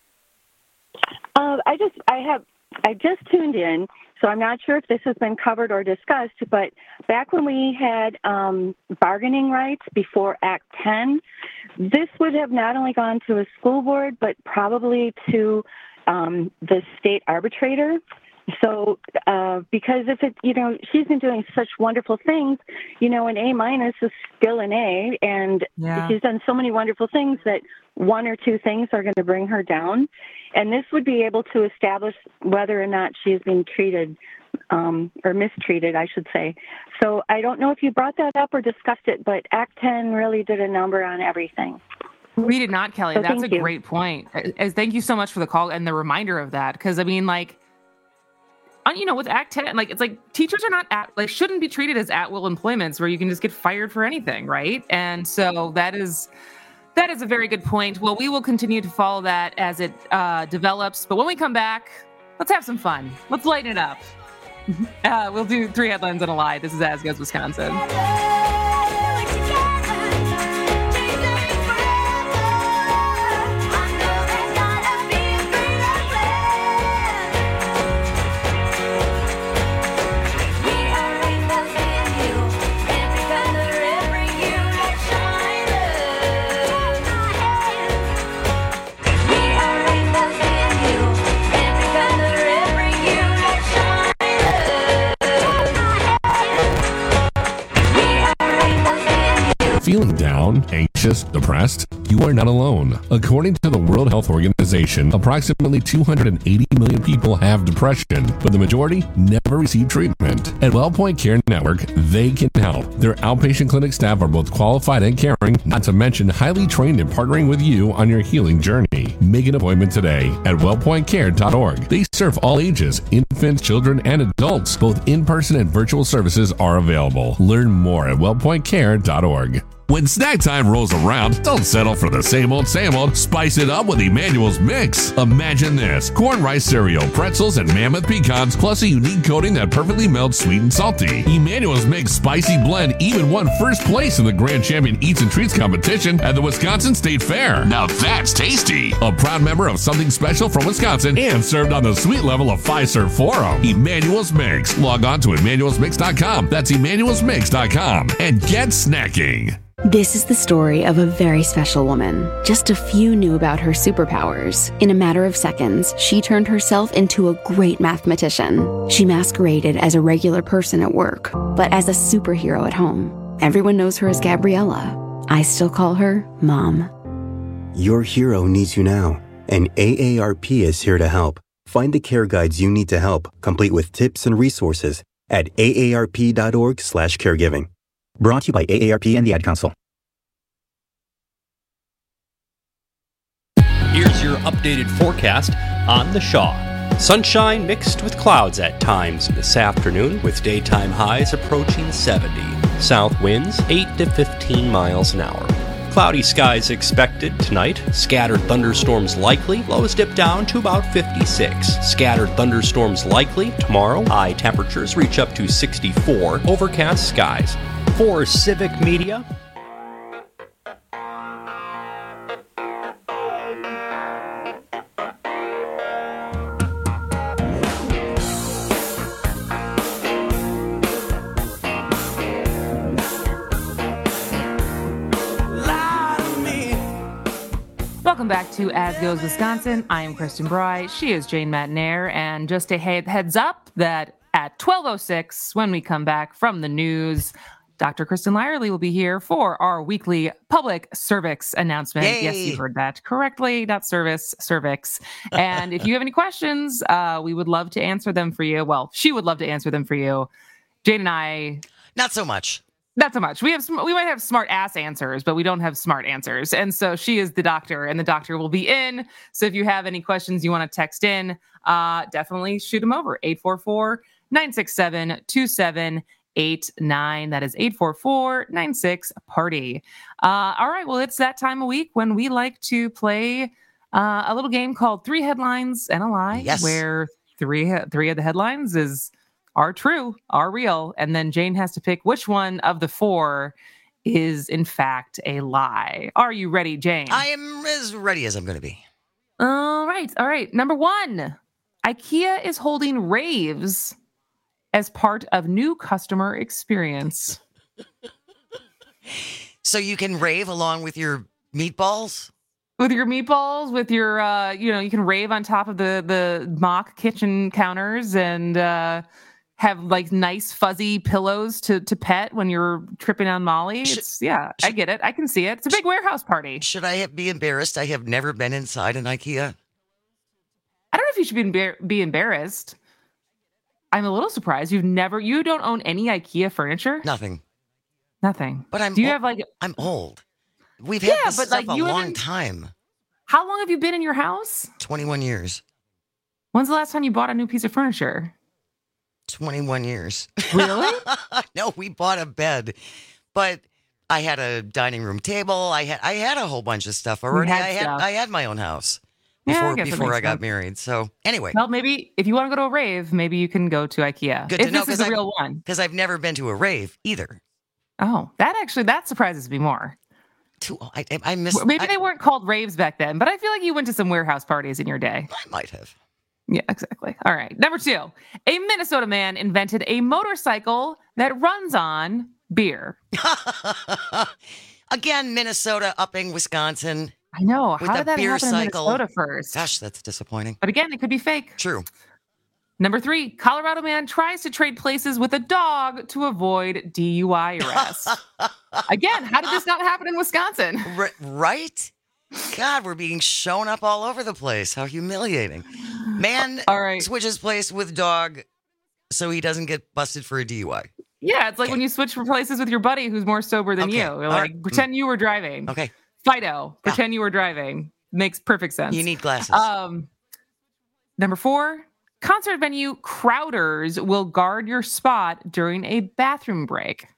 I just tuned in, so I'm not sure if this has been covered or discussed, but back when we had bargaining rights before Act 10, this would have not only gone to a school board, but probably to the state arbitrator. So, because if it, she's been doing such wonderful things, an A- is still an A, and she's done so many wonderful things that one or two things are going to bring her down. And this would be able to establish whether or not she is being treated or mistreated, I should say. So I don't know if you brought that up or discussed it, but Act 10 really did a number on everything. We did not, Kelly. So That's a great point. Thank you so much for the call and the reminder of that. Because, with Act 10, it's like teachers are not shouldn't be treated as at-will employments where you can just get fired for anything, right? And so that is a very good point. Well, we will continue to follow that as it develops. But when we come back, let's have some fun. Let's lighten it up. We'll do 3 headlines and a lie. This is As Goes Wisconsin. Feeling down, anxious, depressed? You are not alone. According to the World Health Organization, approximately 280 million people have depression, but the majority never receive treatment. At WellPoint Care Network, they can help. Their outpatient clinic staff are both qualified and caring, not to mention highly trained in partnering with you on your healing journey. Make an appointment today at wellpointcare.org. They serve all ages, infants, children, and adults. Both in-person and virtual services are available. Learn more at wellpointcare.org. When snack time rolls around, don't settle for the same old, Spice it up with Emmanuel's Mix. Imagine this: corn rice cereal, pretzels, and mammoth pecans, plus a unique coating that perfectly melts sweet and salty. Emmanuel's Mix Spicy Blend even won first place in the Grand Champion Eats and Treats competition at the Wisconsin State Fair. Now that's tasty. A proud member of Something Special from Wisconsin and served on the sweet level of Fiserv Forum. Emmanuel's Mix. Log on to emmanuelsmix.com. That's emmanuelsmix.com and get snacking. This is the story of a very special woman. Just a few knew about her superpowers. In a matter of seconds, she turned herself into a great mathematician. She masqueraded as a regular person at work, but as a superhero at home. Everyone knows her as Gabriella. I still call her Mom. Your hero needs you now, and AARP is here to help. Find the care guides you need to help, complete with tips and resources at aarp.org/caregiving. Brought to you by AARP and the Ad Council. Here's your updated forecast on the Shaw. Sunshine mixed with clouds at times this afternoon, with daytime highs approaching 70. South winds 8 to 15 miles an hour. Cloudy skies expected tonight. Scattered thunderstorms likely. Lows dip down to about 56. Scattered thunderstorms likely tomorrow. High temperatures reach up to 64. Overcast skies. For Civic Media, Welcome back to As Goes Wisconsin. I am Kristen Bry. She is Jane Matnair. And just a heads up that at 12:06, when we come back from the news, Dr. Kristen Lyerly will be here for our weekly public cervix announcement. Yay. Yes, you heard that correctly. Not service, cervix. And if you have any questions, we would love to answer them for you. Well, she would love to answer them for you. Jane and I... Not so much. Not so much. We might have smart ass answers, but we don't have smart answers. And so she is the doctor, and the doctor will be in. So if you have any questions you want to text in, definitely shoot them over. 844-967-2789. That is 844-96-PARTY. All right. Well, it's that time of week when we like to play a little game called 3 Headlines and a Lie. Yes. Where three of the headlines are true, are real, and then Jane has to pick which one of the 4 is in fact a lie. Are you ready, Jane? I am as ready as I'm going to be. All right. Number 1, IKEA is holding raves as part of new customer experience. So you can rave along with your meatballs? With your meatballs, with your, you can rave on top of the mock kitchen counters and have like nice fuzzy pillows to pet when you're tripping on Molly. I get it. I can see it. It's a big warehouse party. Should I be embarrassed? I have never been inside an IKEA. I don't know if you should be embarrassed. I'm a little surprised. You don't own any IKEA furniture? Nothing. But I'm old. We've had this stuff a long time. How long have you been in your house? 21 years. When's the last time you bought a new piece of furniture? 21 years. Really? No, we bought a bed, but I had a dining room table. I had a whole bunch of stuff already. I had my own house before I got married. So anyway. Well, maybe if you want to go to a rave, maybe you can go to IKEA. Good to know, this is a real one. Because I've never been to a rave either. Oh, that surprises me more. I missed. Maybe they weren't called raves back then, but I feel like you went to some warehouse parties in your day. I might have. Yeah, exactly. All right. Number 2, a Minnesota man invented a motorcycle that runs on beer. Again, Minnesota upping Wisconsin. I know. With How did that beer happen cycle. in Minnesota first? Gosh, that's disappointing. But again, it could be fake. True. Number 3, Colorado man tries to trade places with a dog to avoid DUI arrest. Again, how did this not happen in Wisconsin? Right? God, we're being shown up all over the place. How humiliating. Man switches place with dog so he doesn't get busted for a DUI. Yeah, it's like when you switch for places with your buddy who's more sober than you. You're like, pretend you were driving. Okay. Fido, pretend you were driving. Makes perfect sense. You need glasses. Number 4, concert venue Crowders will guard your spot during a bathroom break.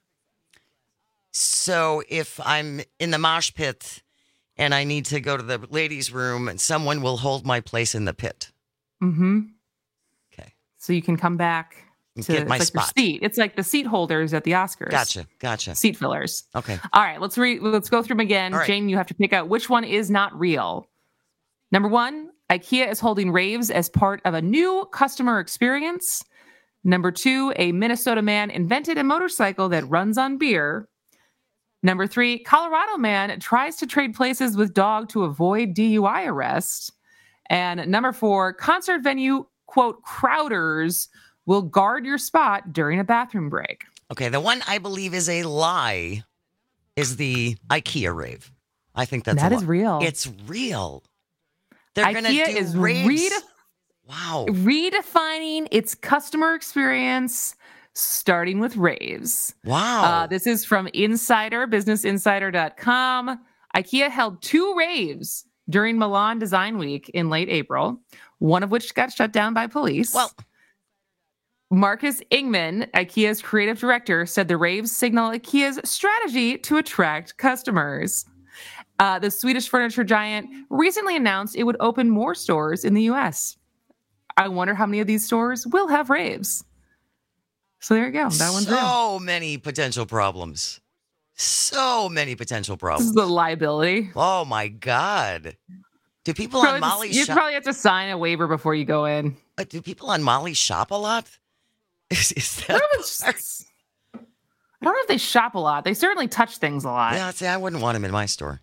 So if I'm in the mosh pit and I need to go to the ladies' room, and someone will hold my place in the pit. Mm-hmm. Okay. So you can come back to get my spot. Your seat. It's like the seat holders at the Oscars. Gotcha. Seat fillers. Okay. All right, let's go through them again. Right. Jane, you have to pick out which one is not real. Number 1, IKEA is holding raves as part of a new customer experience. Number 2, a Minnesota man invented a motorcycle that runs on beer. Number 3, Colorado man tries to trade places with dog to avoid DUI arrest. And number 4, concert venue, quote, crowders will guard your spot during a bathroom break. Okay, the one I believe is a lie is the IKEA rave. I think that's That is real. It's real. They're going to IKEA do is raves. Wow. redefining its customer experience, starting with raves. Wow. This is from businessinsider.com. IKEA held 2 raves during Milan Design Week in late April, one of which got shut down by police. Well, Marcus Ingman, IKEA's creative director, said the raves signal IKEA's strategy to attract customers. The Swedish furniture giant recently announced it would open more stores in the U.S. I wonder how many of these stores will have raves. So there you go. That one's real. So many potential problems. So many potential This problems. is the liability. Oh, my God. Do people Probably on Molly you shop? probably have to sign a waiver before you go in. Do people on Molly shop a lot? Is that I don't know if they shop a lot. They certainly touch things a lot. Yeah, see, I wouldn't want them in my store.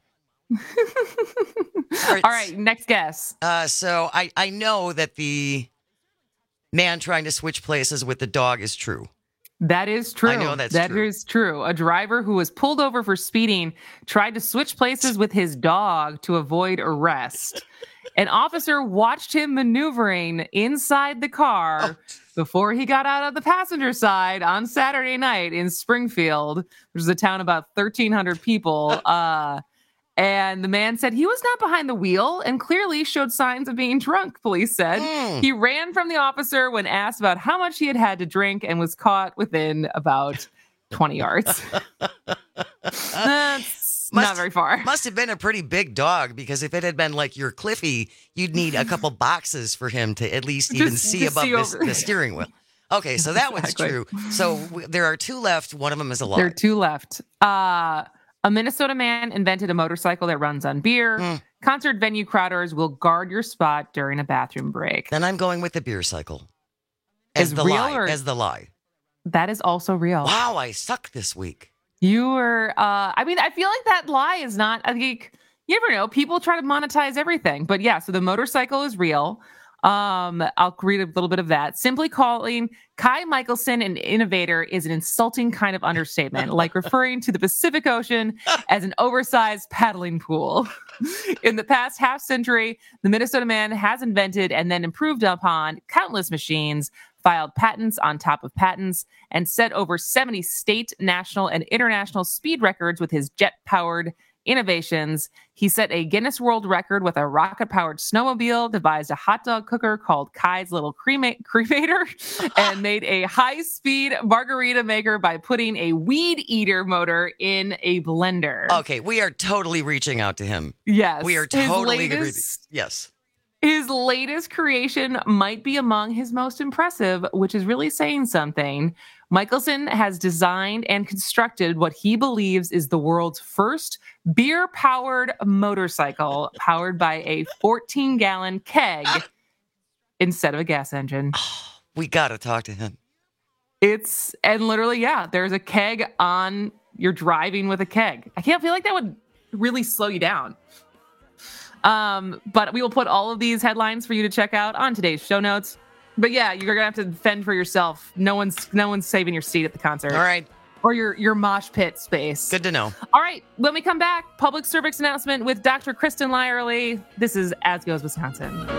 All right, next guess. So I know that the man trying to switch places with the dog is true. That is true. I know that's That true. is true. A driver who was pulled over for speeding tried to switch places with his dog to avoid arrest. An officer watched him maneuvering inside the car before he got out of the passenger side on Saturday night in Springfield, which is a town about 1,300 people. And the man said he was not behind the wheel and clearly showed signs of being drunk, police said. He ran from the officer when asked about how much he had to drink and was caught within about 20 yards. That's not very far. Must have been a pretty big dog, because if it had been like your Cliffy, you'd need a couple boxes for him to at least even see above the steering wheel. Okay, so that one's true. So there are 2 left. One of them is a lie. There are 2 left. A Minnesota man invented a motorcycle that runs on beer. Concert venue crowders will guard your spot during a bathroom break. Then I'm going with the beer cycle. As Is the real lie. or- As the lie. That is also real. Wow, I suck this week. You were, I mean, I feel like that lie is not, I think, you never know. People try to monetize everything. But yeah, so the motorcycle is real. I'll read a little bit of that. Simply calling Kai Michelson an innovator is an insulting kind of understatement, like referring to the Pacific Ocean as an oversized paddling pool. In the past half century, the Minnesota man has invented and then improved upon countless machines, filed patents on top of patents, and set over 70 state, national, and international speed records with his jet-powered innovations. He set a Guinness World Record with a rocket-powered snowmobile, devised a hot dog cooker called Kai's Little Cremator, and made a high-speed margarita maker by putting a weed eater motor in a blender. Okay, we are totally reaching out to him. Yes. We are His totally latest- Yes. His latest creation might be among his most impressive, which is really saying something. Michelson has designed and constructed what he believes is the world's first beer-powered motorcycle powered by a 14-gallon keg instead of a gas engine. We got to talk to him. And literally, yeah, there's a keg on, you're driving with a keg. I can't feel like that would really slow you down. But we will put all of these headlines for you to check out on today's show notes. But yeah, you're gonna have to fend for yourself. No one's saving your seat at the concert. All right. Or your mosh pit space. Good to know. All right. When we come back, public service announcement with Dr. Kristen Lyerly. This is As Goes Wisconsin.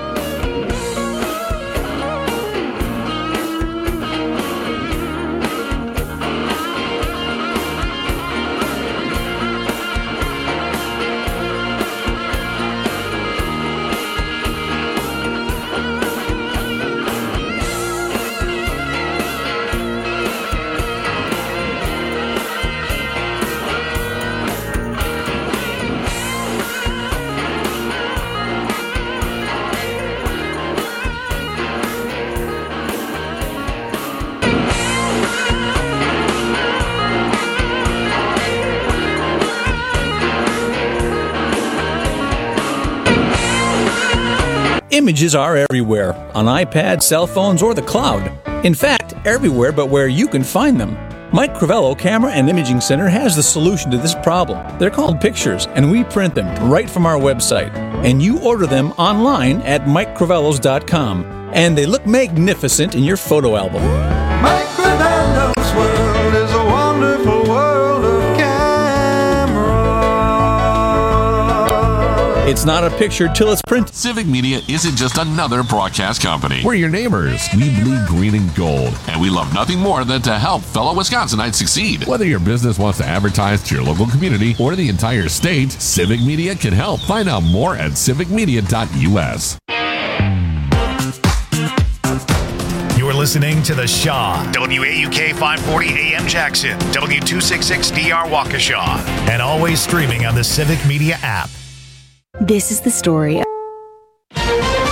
Images are everywhere, on iPads, cell phones, or the cloud. In fact, everywhere but where you can find them. Mike Crivello Camera and Imaging Center has the solution to this problem. They're called pictures, and we print them right from our website. And you order them online at MikeCrivellos.com, and they look magnificent in your photo album. Mike Crivello's world is a wonderful world of camera. It's not a picture till it's printed. Civic Media isn't just another broadcast company. We're your neighbors. We bleed green and gold, and we love nothing more than to help fellow Wisconsinites succeed. Whether your business wants to advertise to your local community or the entire state, Civic Media can help. Find out more at civicmedia.us. You're listening to The Shaw, WAUK 540 AM Jackson, W266DR Waukesha, and always streaming on the Civic Media app. This is the story